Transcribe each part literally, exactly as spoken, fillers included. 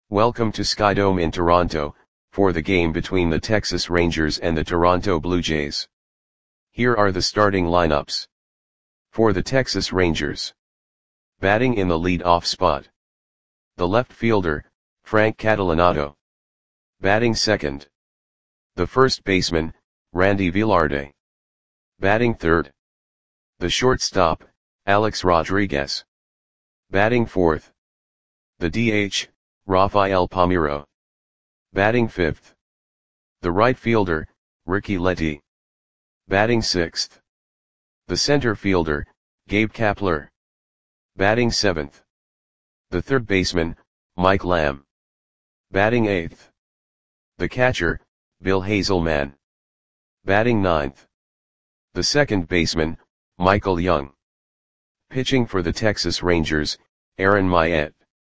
Welcome to Skydome in Toronto, for the game between the Texas Rangers and the Toronto Blue Jays. Here are the starting lineups. For the Texas Rangers. Batting in the lead-off spot. The left fielder, Frank Catalanotto. Batting second. The first baseman, Randy Velarde. Batting third. The shortstop, Alex Rodriguez. Batting fourth. The D H, Rafael Palmeiro. Batting fifth. The right fielder, Ricky Letty. Batting sixth. The center fielder, Gabe Kapler. Batting seventh. The third baseman, Mike Lamb. Batting eighth. The catcher, Bill Hazelman. Batting ninth. The second baseman, Michael Young. Pitching for the Texas Rangers, Aaron Myatt.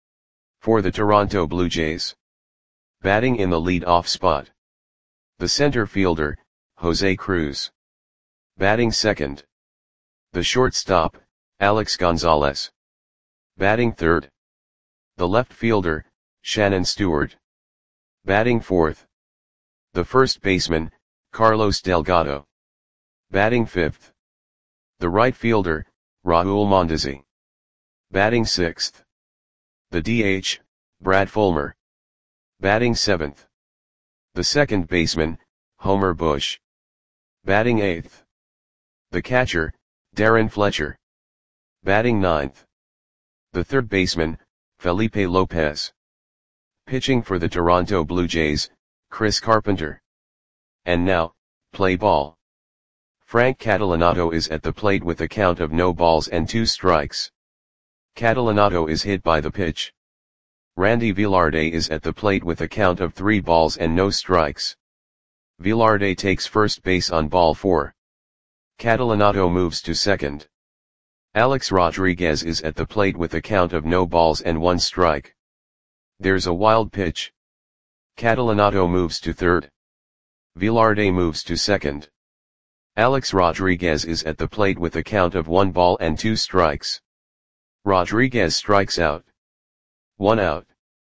For the Toronto Blue Jays. Batting in the lead-off spot. The center fielder, Jose Cruz. Batting second. The shortstop, Alex Gonzalez. Batting third. The left fielder, Shannon Stewart. Batting fourth. The first baseman, Carlos Delgado. Batting fifth. The right fielder, Raul Mondesi. Batting sixth. The D H, Brad Fulmer. Batting seventh. The second baseman, Homer Bush. Batting eighth. The catcher, Darren Fletcher. Batting ninth. The third baseman, Felipe Lopez. Pitching for the Toronto Blue Jays, Chris Carpenter. And now, play ball. Frank Catalanotto is at the plate with a count of no balls and two strikes. Catalanotto is hit by the pitch. Randy Velarde is at the plate with a count of three balls and no strikes. Velarde takes first base on ball four. Catalanotto moves to second. Alex Rodriguez is at the plate with a count of no balls and one strike. There's a wild pitch. Catalanotto moves to third. Velarde moves to second. Alex Rodriguez is at the plate with a count of one ball and two strikes. Rodriguez strikes out. One out.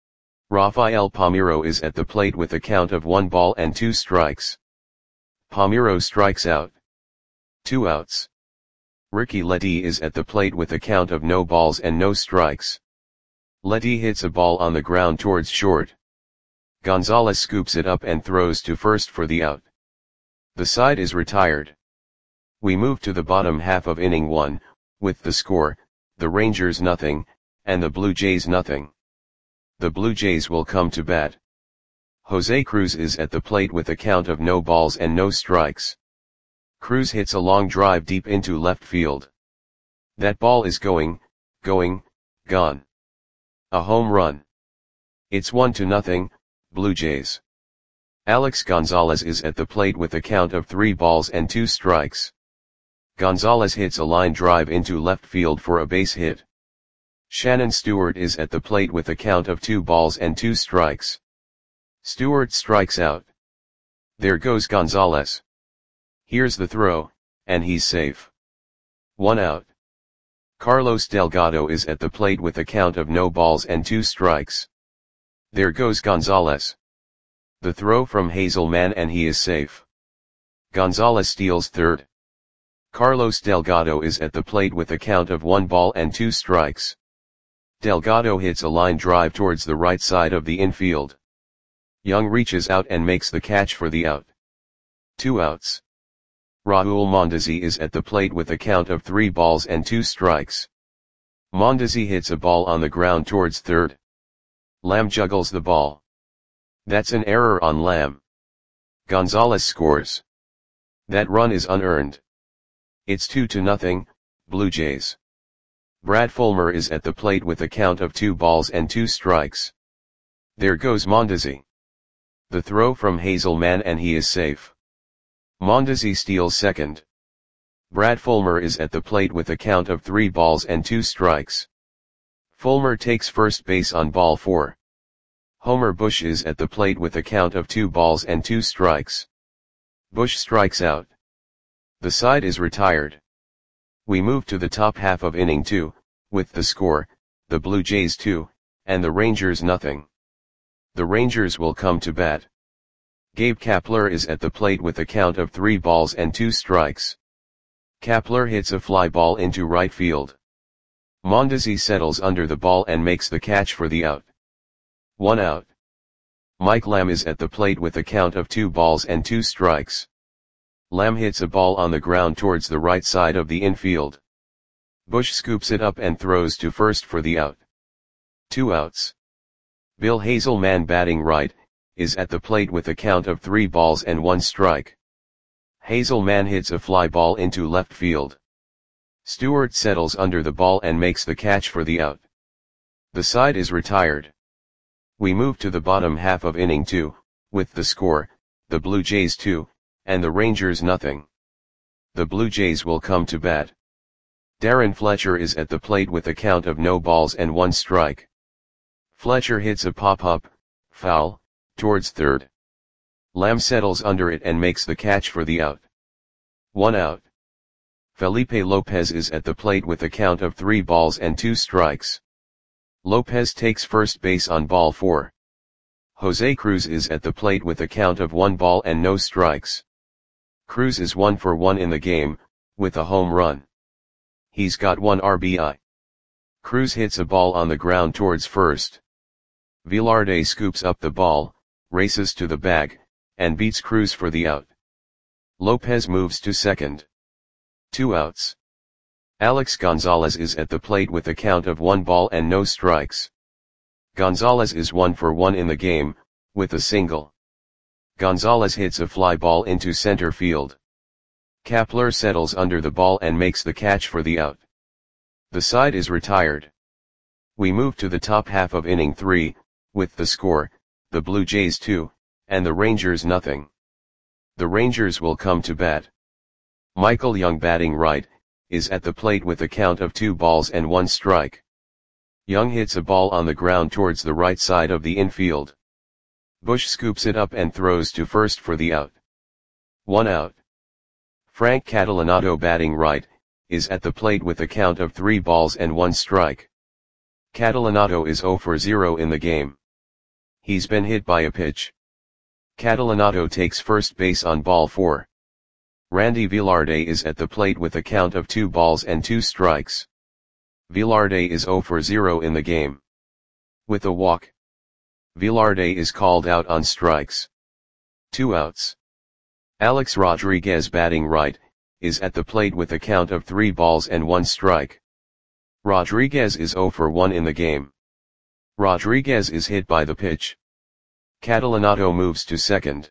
Rafael Palmeiro is at the plate with a count of one ball and two strikes. Palmeiro strikes out. Two outs. Ricky Letty is at the plate with a count of no balls and no strikes. Letty hits a ball on the ground towards short. Gonzalez scoops it up and throws to first for the out. The side is retired. We move to the bottom half of inning one, with the score, the Rangers nothing, and the Blue Jays nothing. The Blue Jays will come to bat. Jose Cruz is at the plate with a count of no balls and no strikes. Cruz hits a long drive deep into left field. That ball is going, going, gone. A home run. It's one to nothing, Blue Jays. Alex Gonzalez is at the plate with a count of three balls and two strikes. Gonzalez hits a line drive into left field for a base hit. Shannon Stewart is at the plate with a count of two balls and two strikes. Stewart strikes out. There goes Gonzalez. Here's the throw, and he's safe. One out. Carlos Delgado is at the plate with a count of no balls and two strikes. There goes Gonzalez. The throw from Hazelman and he is safe. Gonzalez steals third. Carlos Delgado is at the plate with a count of one ball and two strikes. Delgado hits a line drive towards the right side of the infield. Young reaches out and makes the catch for the out. Two outs. Raul Mondesi is at the plate with a count of three balls and two strikes. Mondesi hits a ball on the ground towards third. Lamb juggles the ball. That's an error on Lamb. Gonzalez scores. That run is unearned. It's two to nothing, Blue Jays. Brad Fulmer is at the plate with a count of two balls and two strikes. There goes Mondesi. The throw from Hazelman and he is safe. Mondesi steals second. Brad Fulmer is at the plate with a count of three balls and two strikes. Fulmer takes first base on ball four. Homer Bush is at the plate with a count of two balls and two strikes. Bush strikes out. The side is retired. We move to the top half of inning two, with the score, the Blue Jays two, and the Rangers nothing. The Rangers will come to bat. Gabe Kapler is at the plate with a count of three balls and two strikes. Kapler hits a fly ball into right field. Mondesi settles under the ball and makes the catch for the out. One out. Mike Lamb is at the plate with a count of two balls and two strikes. Lamb hits a ball on the ground towards the right side of the infield. Bush scoops it up and throws to first for the out. Two outs. Bill Hazelman, batting right, is at the plate with a count of three balls and one strike. Hazelman hits a fly ball into left field. Stewart settles under the ball and makes the catch for the out. The side is retired. We move to the bottom half of inning two, with the score, the Blue Jays two, and the Rangers nothing. The Blue Jays will come to bat. Darren Fletcher is at the plate with a count of no balls and one strike. Fletcher hits a pop-up, foul, towards third. Lamb settles under it and makes the catch for the out. One out. Felipe Lopez is at the plate with a count of three balls and two strikes. Lopez takes first base on ball four. Jose Cruz is at the plate with a count of one ball and no strikes. Cruz is one for one in the game, with a home run. He's got one R B I. Cruz hits a ball on the ground towards first. Velarde scoops up the ball, races to the bag, and beats Cruz for the out. Lopez moves to second. Two outs. Alex Gonzalez is at the plate with a count of one ball and no strikes. Gonzalez is one for one in the game, with a single. Gonzalez hits a fly ball into center field. Kapler settles under the ball and makes the catch for the out. The side is retired. We move to the top half of inning three, with the score, the Blue Jays two, and the Rangers nothing. The Rangers will come to bat. Michael Young, batting right, is at the plate with a count of two balls and one strike. Young hits a ball on the ground towards the right side of the infield. Bush scoops it up and throws to first for the out. One out. Frank Catalanotto, batting right, is at the plate with a count of three balls and one strike. Catalanotto is zero for zero in the game. He's been hit by a pitch. Catalanotto takes first base on ball four. Randy Velarde is at the plate with a count of two balls and two strikes. Velarde is zero for zero in the game. With a walk. Velarde is called out on strikes. Two outs. Alex Rodriguez, batting right, is at the plate with a count of three balls and one strike. Rodriguez is zero for one in the game. Rodriguez is hit by the pitch. Catalanotto moves to second.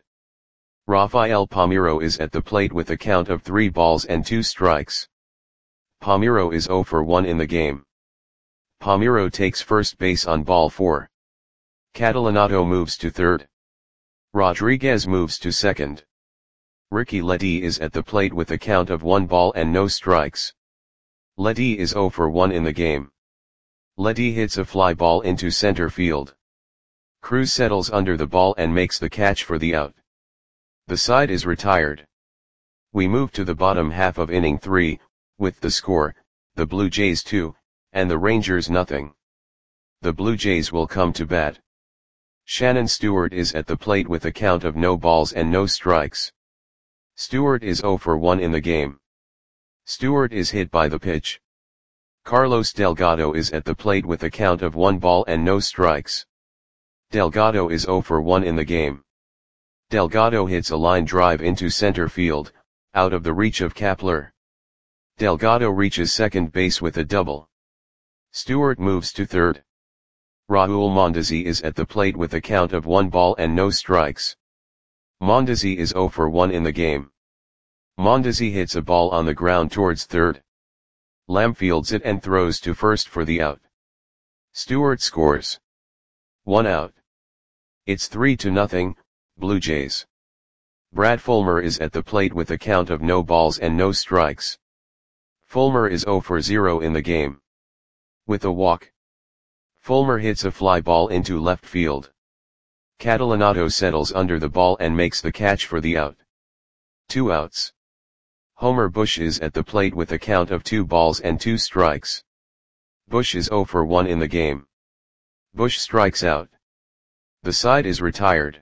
Rafael Palmeiro is at the plate with a count of three balls and two strikes. Palmeiro is zero for one in the game. Palmeiro takes first base on ball four. Catalanotto moves to third. Rodriguez moves to second. Ricky Ledee is at the plate with a count of one ball and no strikes. Ledee is zero for one in the game. Ledee hits a fly ball into center field. Cruz settles under the ball and makes the catch for the out. The side is retired. We move to the bottom half of inning three, with the score, the Blue Jays two, and the Rangers nothing. The Blue Jays will come to bat. Shannon Stewart is at the plate with a count of no balls and no strikes. Stewart is zero for one in the game. Stewart is hit by the pitch. Carlos Delgado is at the plate with a count of one ball and no strikes. Delgado is zero for one in the game. Delgado hits a line drive into center field, out of the reach of Kapler. Delgado reaches second base with a double. Stewart moves to third. Raul Mondesi is at the plate with a count of one ball and no strikes. Mondesi is zero for one in the game. Mondesi hits a ball on the ground towards third. Lamb fields it and throws to first for the out. Stewart scores. One out. It's three to nothing, Blue Jays. Brad Fulmer is at the plate with a count of no balls and no strikes. Fulmer is zero for zero in the game. With a walk. Fulmer hits a fly ball into left field. Catalanotto settles under the ball and makes the catch for the out. Two outs. Homer Bush is at the plate with a count of two balls and two strikes. Bush is zero for one in the game. Bush strikes out. The side is retired.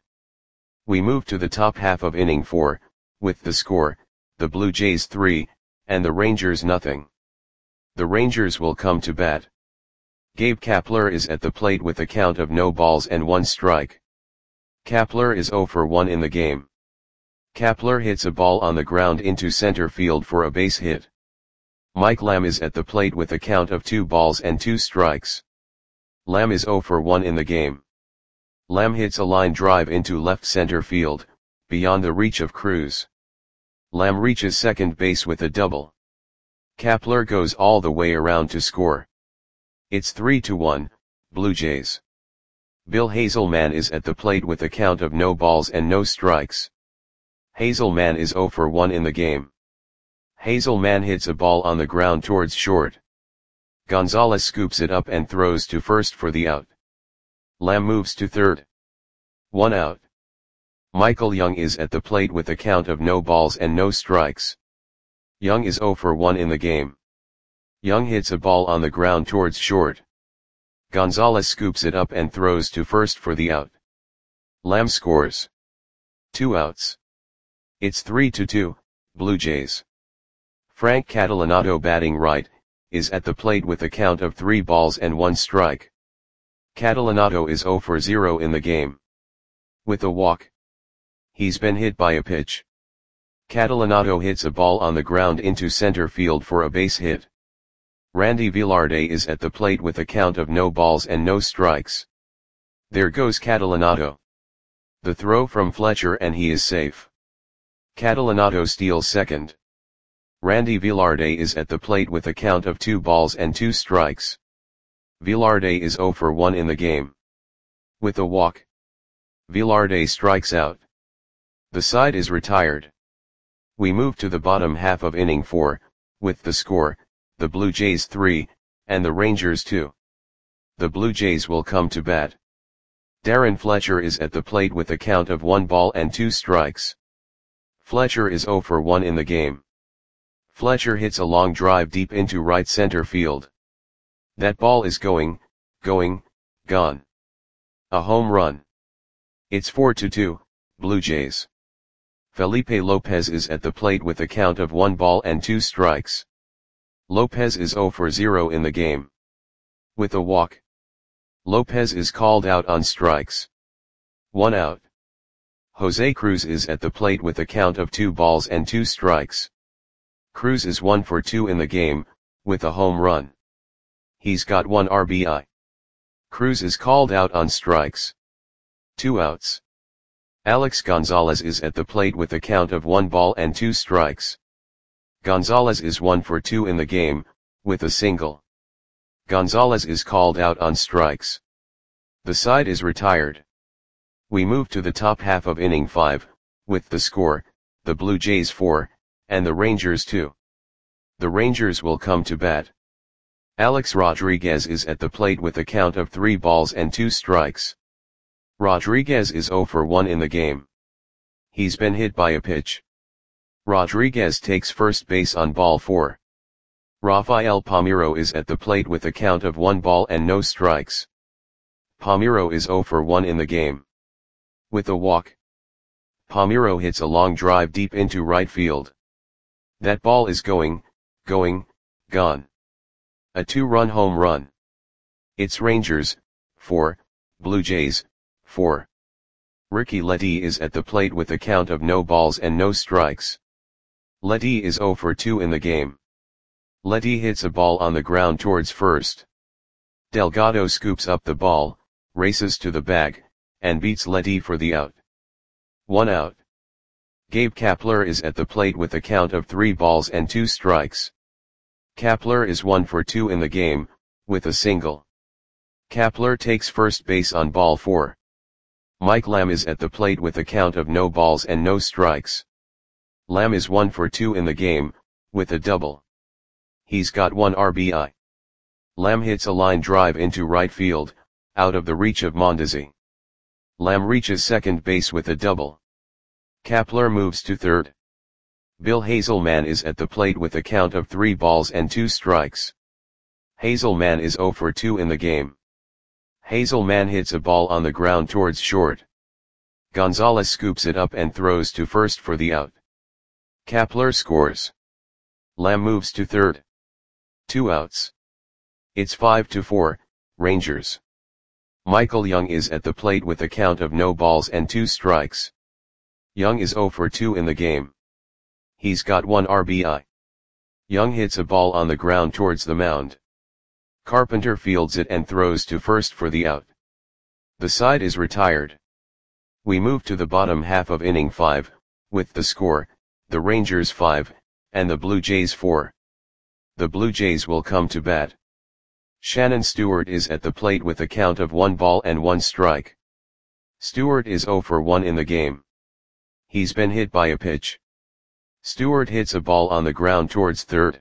We move to the top half of inning four, with the score, the Blue Jays three, and the Rangers nothing. The Rangers will come to bat. Gabe Kapler is at the plate with a count of no balls and one strike. Kapler is zero for one in the game. Kapler hits a ball on the ground into center field for a base hit. Mike Lamb is at the plate with a count of two balls and two strikes. Lamb is zero for one in the game. Lamb hits a line drive into left center field, beyond the reach of Cruz. Lamb reaches second base with a double. Kapler goes all the way around to score. It's three to one, Blue Jays. Bill Hazelman is at the plate with a count of no balls and no strikes. Hazelman is zero for one in the game. Hazelman hits a ball on the ground towards short. Gonzalez scoops it up and throws to first for the out. Lamb moves to third. One out. Michael Young is at the plate with a count of no balls and no strikes. Young is zero for one in the game. Young hits a ball on the ground towards short. Gonzalez scoops it up and throws to first for the out. Lamb scores. Two outs. It's three to two, Blue Jays. Frank Catalanotto, batting right, is at the plate with a count of three balls and one strike. Catalanotto is zero for zero in the game. With a walk. He's been hit by a pitch. Catalanotto hits a ball on the ground into center field for a base hit. Randy Velarde is at the plate with a count of no balls and no strikes. There goes Catalanotto. The throw from Fletcher and he is safe. Catalanotto steals second. Randy Velarde is at the plate with a count of two balls and two strikes. Velarde is zero for one in the game. With a walk. Velarde strikes out. The side is retired. We move to the bottom half of inning four, with the score, the Blue Jays three, and the Rangers two. The Blue Jays will come to bat. Darren Fletcher is at the plate with a count of one ball and two strikes. Fletcher is zero for one in the game. Fletcher hits a long drive deep into right center field. That ball is going, going, gone. A home run. It's four to two, Blue Jays. Felipe Lopez is at the plate with a count of one ball and two strikes. Lopez is zero for zero in the game. With a walk. Lopez is called out on strikes. One out. Jose Cruz is at the plate with a count of two balls and two strikes. Cruz is one for two in the game, with a home run. He's got one R B I. Cruz is called out on strikes. Two outs. Alex Gonzalez is at the plate with a count of one ball and two strikes. Gonzalez is one for two in the game, with a single. Gonzalez is called out on strikes. The side is retired. We move to the top half of inning five, with the score, the Blue Jays four, and the Rangers two. The Rangers will come to bat. Alex Rodriguez is at the plate with a count of three balls and two strikes. Rodriguez is zero for one in the game. He's been hit by a pitch. Rodriguez takes first base on ball four. Rafael Palmeiro is at the plate with a count of one ball and no strikes. Palmeiro is zero for one in the game. With a walk. Palmeiro hits a long drive deep into right field. That ball is going, going, gone. A two-run home run. It's Rangers, four, Blue Jays, four. Ricky Ledee is at the plate with a count of no balls and no strikes. Ledee is zero for two in the game. Ledee hits a ball on the ground towards first. Delgado scoops up the ball, races to the bag, and beats Ledee for the out. One out. Gabe Kapler is at the plate with a count of three balls and two strikes. Kapler is one for two in the game, with a single. Kapler takes first base on ball four. Mike Lamb is at the plate with a count of no balls and no strikes. Lamb is one for two in the game, with a double. He's got one R B I. Lamb hits a line drive into right field, out of the reach of Mondesi. Lamb reaches second base with a double. Kapler moves to third. Bill Hazelman is at the plate with a count of three balls and two strikes. Hazelman is zero for two in the game. Hazelman hits a ball on the ground towards short. Gonzalez scoops it up and throws to first for the out. Kapler scores. Lamb moves to third. Two outs. It's five to four, Rangers. Michael Young is at the plate with a count of no balls and two strikes. Young is oh for two in the game. He's got one R B I. Young hits a ball on the ground towards the mound. Carpenter fields it and throws to first for the out. The side is retired. We move to the bottom half of inning five, with the score, the Rangers five, and the Blue Jays four. The Blue Jays will come to bat. Shannon Stewart is at the plate with a count of one ball and one strike. Stewart is oh for one in the game. He's been hit by a pitch. Stewart hits a ball on the ground towards third.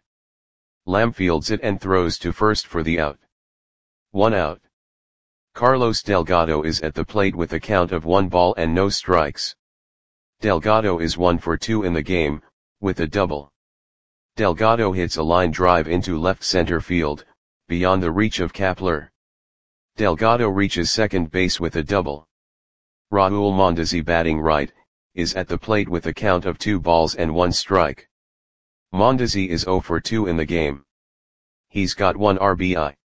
Lamb fields it and throws to first for the out. One out. Carlos Delgado is at the plate with a count of one ball and no strikes. Delgado is one for two in the game, with a double. Delgado hits a line drive into left center field, beyond the reach of Kapler. Delgado reaches second base with a double. Raul Mondesi, batting right, is at the plate with a count of two balls and one strike. Mondesi is oh for two in the game. He's got one R B I.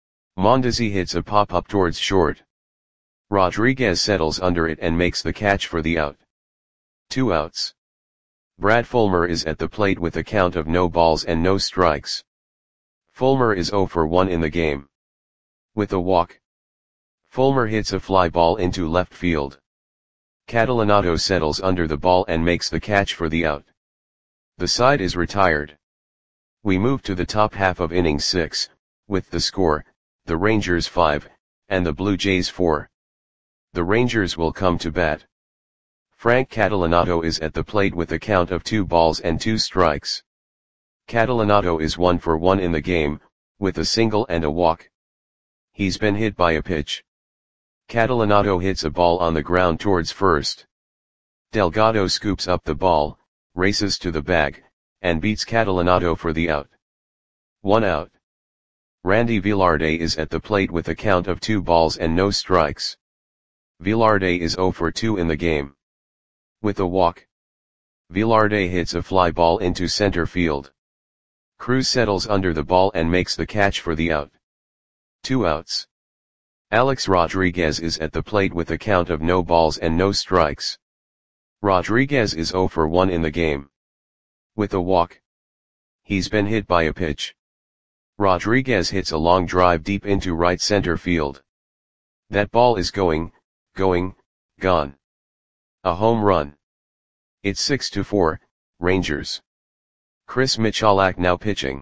Mondesi hits a pop-up towards short. Rodriguez settles under it and makes the catch for the out. Two outs. Brad Fulmer is at the plate with a count of no balls and no strikes. Fulmer is oh for one in the game. With a walk. Fulmer hits a fly ball into left field. Catalanotto settles under the ball and makes the catch for the out. The side is retired. We move to the top half of inning six, with the score, the Rangers five, and the Blue Jays four. The Rangers will come to bat. Frank Catalanotto is at the plate with a count of two balls and two strikes. Catalanotto is one for one in the game, with a single and a walk. He's been hit by a pitch. Catalanotto hits a ball on the ground towards first. Delgado scoops up the ball, races to the bag, and beats Catalanotto for the out. One out. Randy Velarde is at the plate with a count of two balls and no strikes. Velarde is oh for two in the game. With a walk. Velarde hits a fly ball into center field. Cruz settles under the ball and makes the catch for the out. Two outs. Alex Rodriguez is at the plate with a count of no balls and no strikes. Rodriguez is oh for one in the game. With a walk. He's been hit by a pitch. Rodriguez hits a long drive deep into right center field. That ball is going, going, gone. A home run. It's six to four, Rangers. Chris Michalak now pitching.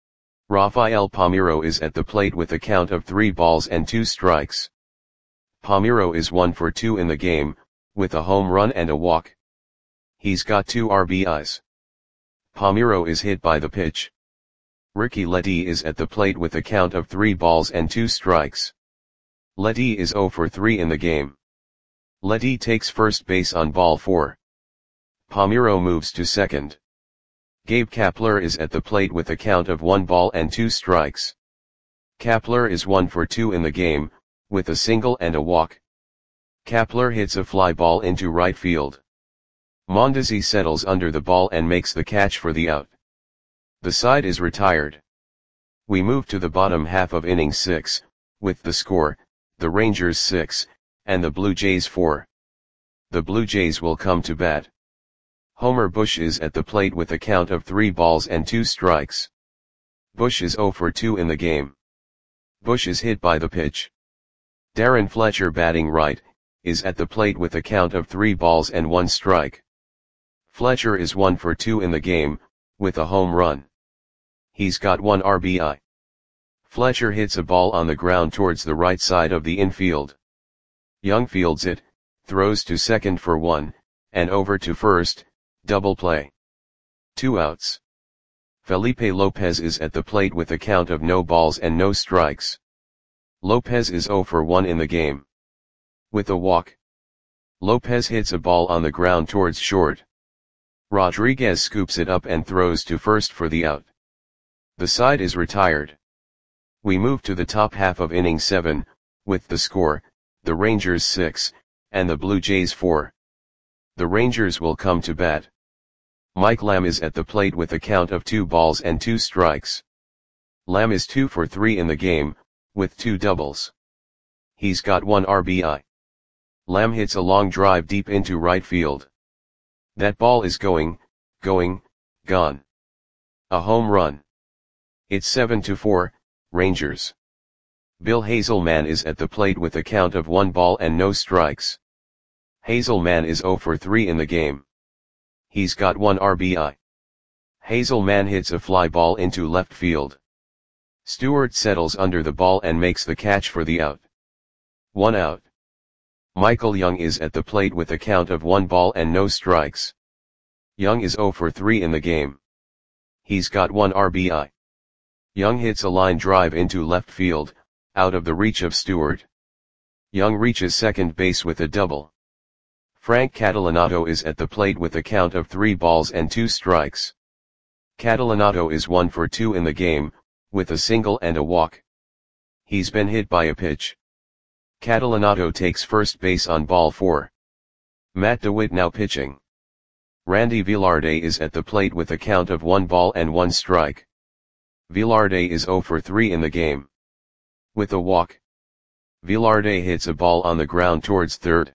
Rafael Palmeiro is at the plate with a count of three balls and two strikes. Palmeiro is one for two in the game, with a home run and a walk. He's got two R B Is. Palmeiro is hit by the pitch. Ricky Ledee is at the plate with a count of three balls and two strikes. Ledee is oh for three in the game. Ledee takes first base on ball four. Palmeiro moves to second. Gabe Kapler is at the plate with a count of one ball and two strikes. Kapler is one for two in the game, with a single and a walk. Kapler hits a fly ball into right field. Mondesi settles under the ball and makes the catch for the out. The side is retired. We move to the bottom half of inning six, with the score, the Rangers six, and the Blue Jays four. The Blue Jays will come to bat. Homer Bush is at the plate with a count of three balls and two strikes. Bush is oh for two in the game. Bush is hit by the pitch. Darren Fletcher, batting right, is at the plate with a count of three balls and one strike. Fletcher is one for two in the game, with a home run. He's got one R B I. Fletcher hits a ball on the ground towards the right side of the infield. Young fields it, throws to second for one, and over to first, double play. Two outs. Felipe Lopez is at the plate with a count of no balls and no strikes. Lopez is oh for one in the game. With a walk. Lopez hits a ball on the ground towards short. Rodriguez scoops it up and throws to first for the out. The side is retired. We move to the top half of inning seven, with the score, the Rangers six, and the Blue Jays four. The Rangers will come to bat. Mike Lamb is at the plate with a count of two balls and two strikes. Lamb is two for three in the game, with two doubles. He's got one R B I. Lamb hits a long drive deep into right field. That ball is going, going, gone. A home run. It's seven to four, Rangers. Bill Hazelman is at the plate with a count of one ball and no strikes. Hazelman is zero for three in the game. He's got one R B I. Hazelman hits a fly ball into left field. Stewart settles under the ball and makes the catch for the out. One out. Michael Young is at the plate with a count of one ball and no strikes. Young is zero for three in the game. He's got one R B I. Young hits a line drive into left field, out of the reach of Stewart. Young reaches second base with a double. Frank Catalanato is at the plate with a count of three balls and two strikes. Catalanato is one for two in the game, with a single and a walk. He's been hit by a pitch. Catalanato takes first base on ball four. Matt DeWitt now pitching. Randy Velarde is at the plate with a count of one ball and one strike. Velarde is zero for three in the game. With a walk. Velarde hits a ball on the ground towards third.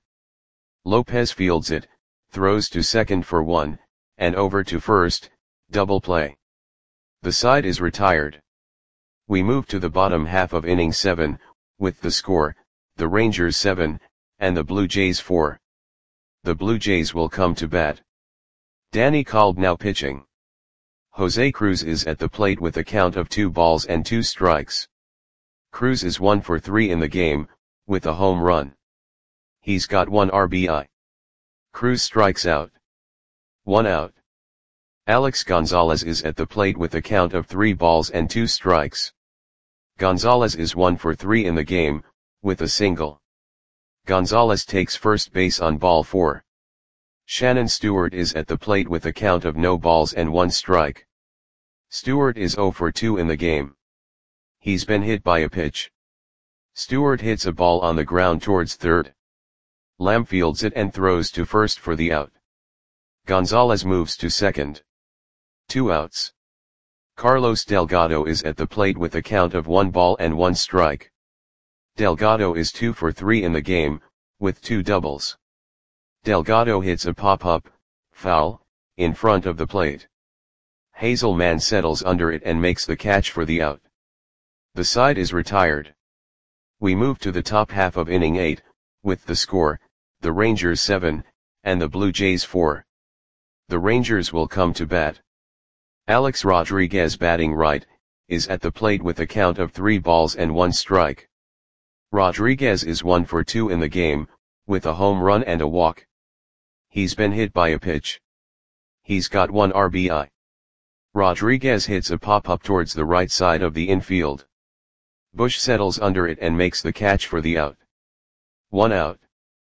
Lopez fields it, throws to second for one, and over to first, double play. The side is retired. We move to the bottom half of inning seven, with the score, the Rangers seven, and the Blue Jays four. The Blue Jays will come to bat. Danny Kolb now pitching. Jose Cruz is at the plate with a count of two balls and two strikes. Cruz is one for three in the game, with a home run. He's got one R B I. Cruz strikes out. One out. Alex Gonzalez is at the plate with a count of three balls and two strikes. Gonzalez is one for three in the game, with a single. Gonzalez takes first base on ball four. Shannon Stewart is at the plate with a count of no balls and one strike. Stewart is zero for two in the game. He's been hit by a pitch. Stewart hits a ball on the ground towards third. Lamb fields it and throws to first for the out. Gonzalez moves to second. Two outs. Carlos Delgado is at the plate with a count of one ball and one strike. Delgado is two for three in the game, with two doubles. Delgado hits a pop-up, foul, in front of the plate. Hazelman settles under it and makes the catch for the out. The side is retired. We move to the top half of inning eight, with the score, the Rangers seven, and the Blue Jays four. The Rangers will come to bat. Alex Rodriguez batting right, is at the plate with a count of three balls and one strike. Rodriguez is one for two in the game, with a home run and a walk. He's been hit by a pitch. He's got one R B I. Rodriguez hits a pop-up towards the right side of the infield. Bush settles under it and makes the catch for the out. One out.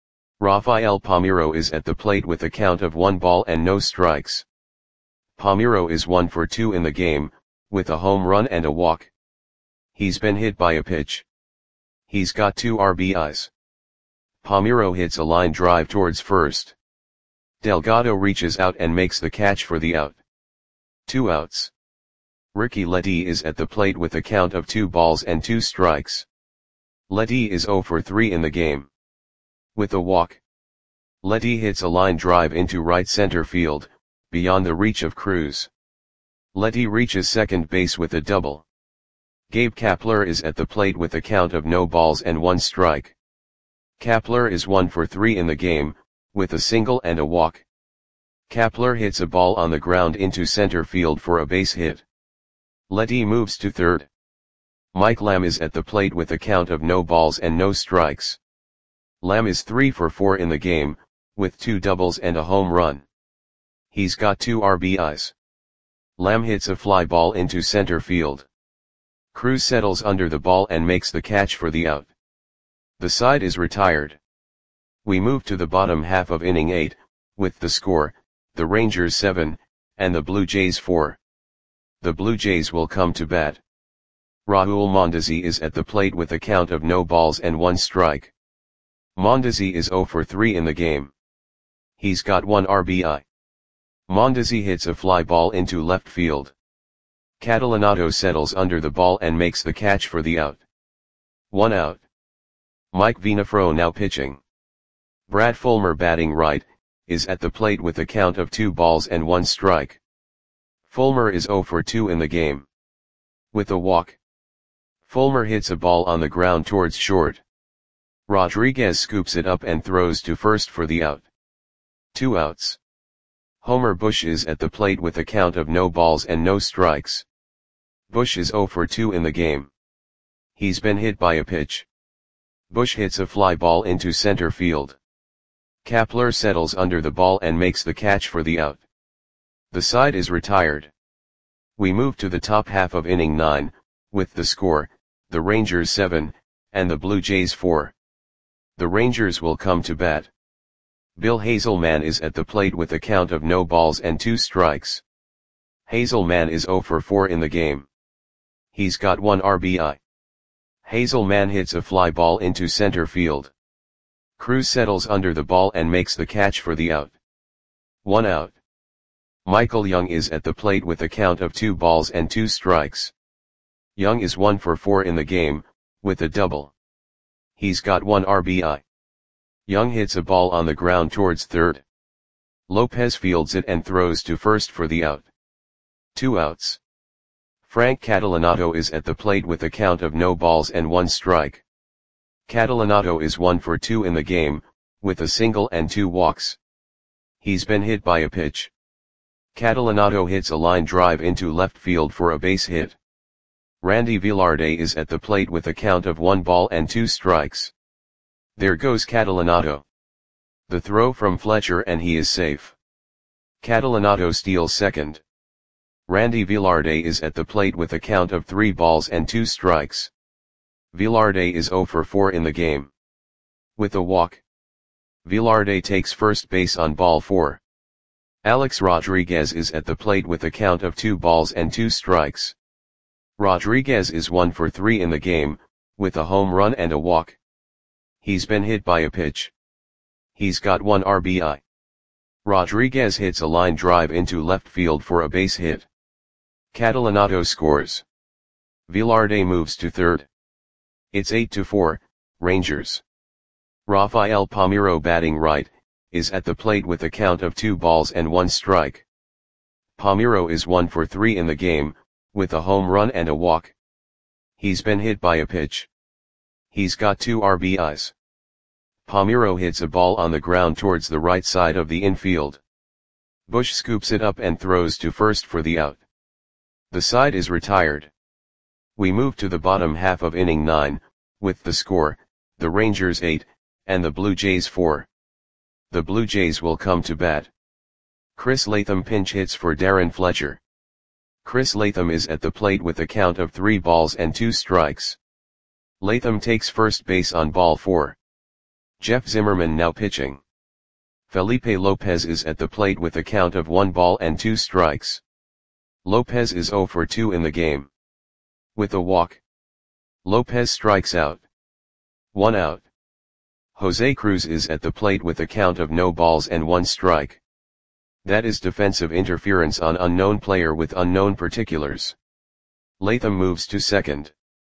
Rafael Palmeiro is at the plate with a count of one ball and no strikes. Palmeiro is one for two in the game, with a home run and a walk. He's been hit by a pitch. He's got two R B Is. Palmeiro hits a line drive towards first. Delgado reaches out and makes the catch for the out. Two outs. Ricky Ledee is at the plate with a count of two balls and two strikes. Ledee is zero for three in the game. With a walk. Ledee hits a line drive into right center field, beyond the reach of Cruz. Ledee reaches second base with a double. Gabe Kapler is at the plate with a count of no balls and one strike. Kapler is one for three in the game, with a single and a walk. Kapler hits a ball on the ground into center field for a base hit. Ledee moves to third. Mike Lamb is at the plate with a count of no balls and no strikes. Lamb is three for four in the game, with two doubles and a home run. He's got two R B Is. Lamb hits a fly ball into center field. Cruz settles under the ball and makes the catch for the out. The side is retired. We move to the bottom half of inning eight, with the score, the Rangers seven, and the Blue Jays four. The Blue Jays will come to bat. Raul Mondesi is at the plate with a count of no balls and one strike. Mondesi is zero for three in the game. He's got one R B I. Mondesi hits a fly ball into left field. Catalanato settles under the ball and makes the catch for the out. One out. Mike Vinafro now pitching. Brad Fulmer batting right, is at the plate with a count of two balls and one strike. Fulmer is zero for two in the game. With a walk. Fulmer hits a ball on the ground towards short. Rodriguez scoops it up and throws to first for the out. Two outs. Homer Bush is at the plate with a count of no balls and no strikes. Bush is zero for two in the game. He's been hit by a pitch. Bush hits a fly ball into center field. Kapler settles under the ball and makes the catch for the out. The side is retired. We move to the top half of inning nine, with the score, the Rangers seven, and the Blue Jays four. The Rangers will come to bat. Bill Hazelman is at the plate with a count of no balls and two strikes. Hazelman is zero for four in the game. He's got one R B I. Hazelman hits a fly ball into center field. Cruz settles under the ball and makes the catch for the out. One out. Michael Young is at the plate with a count of two balls and two strikes. Young is one for four in the game, with a double. He's got one R B I. Young hits a ball on the ground towards third. Lopez fields it and throws to first for the out. Two outs. Frank Catalanato is at the plate with a count of no balls and one strike. Catalanato is one for two in the game, with a single and two walks. He's been hit by a pitch. Catalanato hits a line drive into left field for a base hit. Randy Velarde is at the plate with a count of one ball and two strikes. There goes Catalanato. The throw from Fletcher and he is safe. Catalanato steals second. Randy Velarde is at the plate with a count of three balls and two strikes. Velarde is zero for four in the game. With a walk. Velarde takes first base on ball four. Alex Rodriguez is at the plate with a count of two balls and two strikes. Rodriguez is one for three in the game, with a home run and a walk. He's been hit by a pitch. He's got one R B I. Rodriguez hits a line drive into left field for a base hit. Catalanato scores. Velarde moves to third. It's eight to four, Rangers. Rafael Palmeiro batting right, is at the plate with a count of two balls and one strike. Palmeiro is one for three in the game, with a home run and a walk. He's been hit by a pitch. He's got two R B Is. Palmeiro hits a ball on the ground towards the right side of the infield. Bush scoops it up and throws to first for the out. The side is retired. We move to the bottom half of inning nine, with the score, the Rangers eight, and the Blue Jays four. The Blue Jays will come to bat. Chris Latham pinch hits for Darren Fletcher. Chris Latham is at the plate with a count of three balls and two strikes. Latham takes first base on ball four. Jeff Zimmerman now pitching. Felipe Lopez is at the plate with a count of one ball and two strikes. Lopez is zero for two in the game. With a walk. Lopez strikes out. One out. Jose Cruz is at the plate with a count of no balls and one strike. That is defensive interference on unknown player with unknown particulars. Latham moves to second.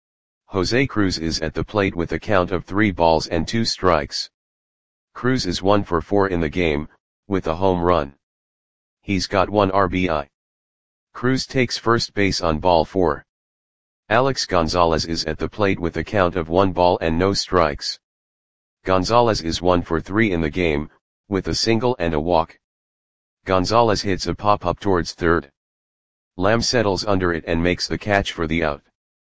Jose Cruz is at the plate with a count of three balls and two strikes. Cruz is one for four in the game, with a home run. He's got one R B I. Cruz takes first base on ball four. Alex Gonzalez is at the plate with a count of one ball and no strikes. Gonzalez is one for three in the game, with a single and a walk. Gonzalez hits a pop-up towards third. Lamb settles under it and makes the catch for the out.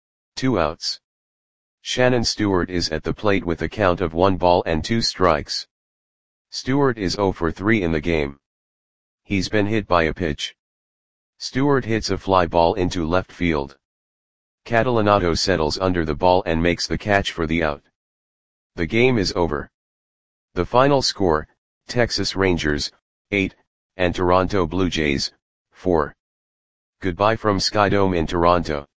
Two outs. Shannon Stewart is at the plate with a count of one ball and two strikes. Stewart is zero for three in the game. He's been hit by a pitch. Stewart hits a fly ball into left field. Catalanato settles under the ball and makes the catch for the out. The game is over. The final score, Texas Rangers, eight, and Toronto Blue Jays, four. Goodbye from Skydome in Toronto.